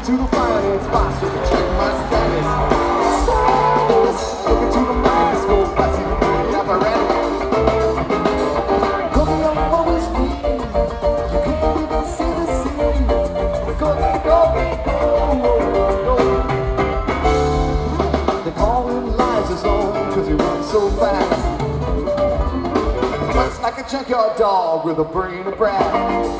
to the finance box just to check my status. Look into the microscope, I see the beauty of a rat. Cookie on always me, you can't even see the sea. Cookie, cookie, go. They call him Liza's own, cause he runs so fast. Runs like a junkyard dog with a brain of brass.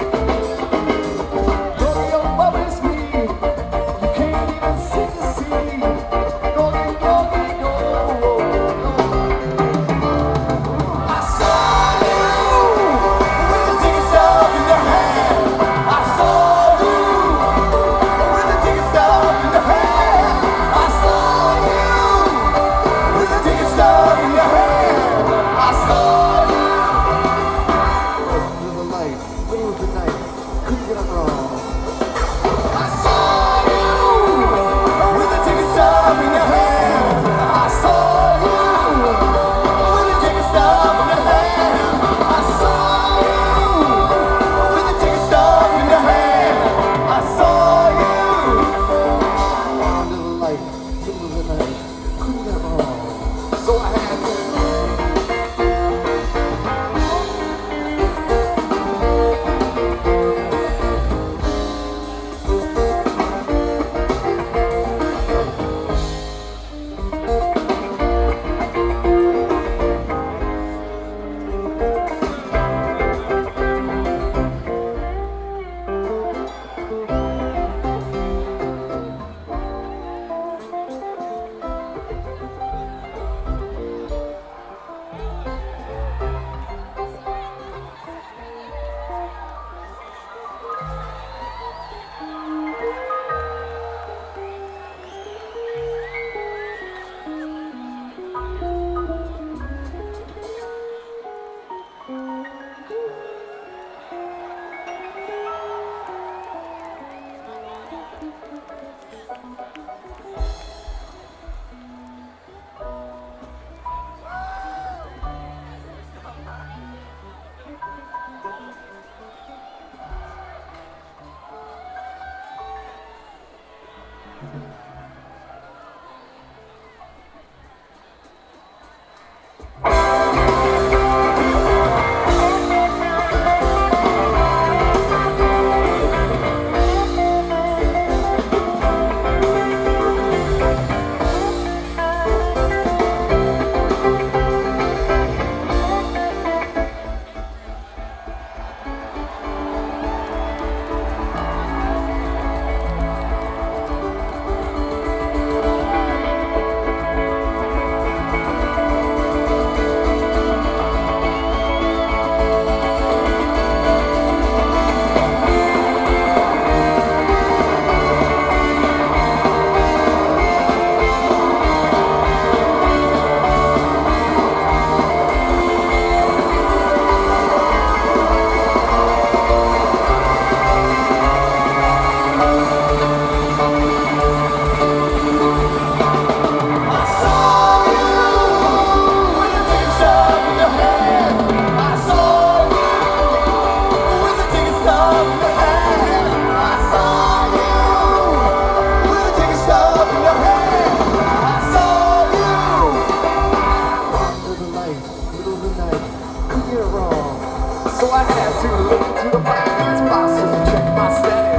So I had to look into the finance box just to check my status.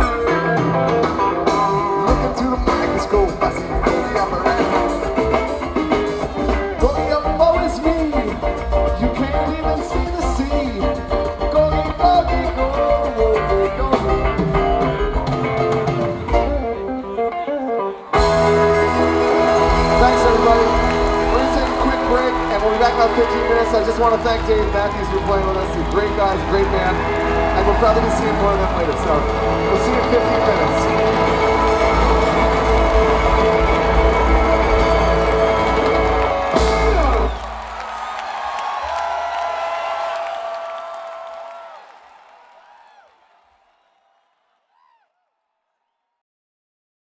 Look into the microscope, I see the beauty of a rat. Going up always me, you can't even see the sea. Going, going, go. Thanks everybody. We're gonna take a quick break and we'll be back in about 15 minutes. I just want to thank Dave Matthews for playing with us. He's great guys, great band, and we'll probably be seeing more of them later. So we'll see you in 15 minutes.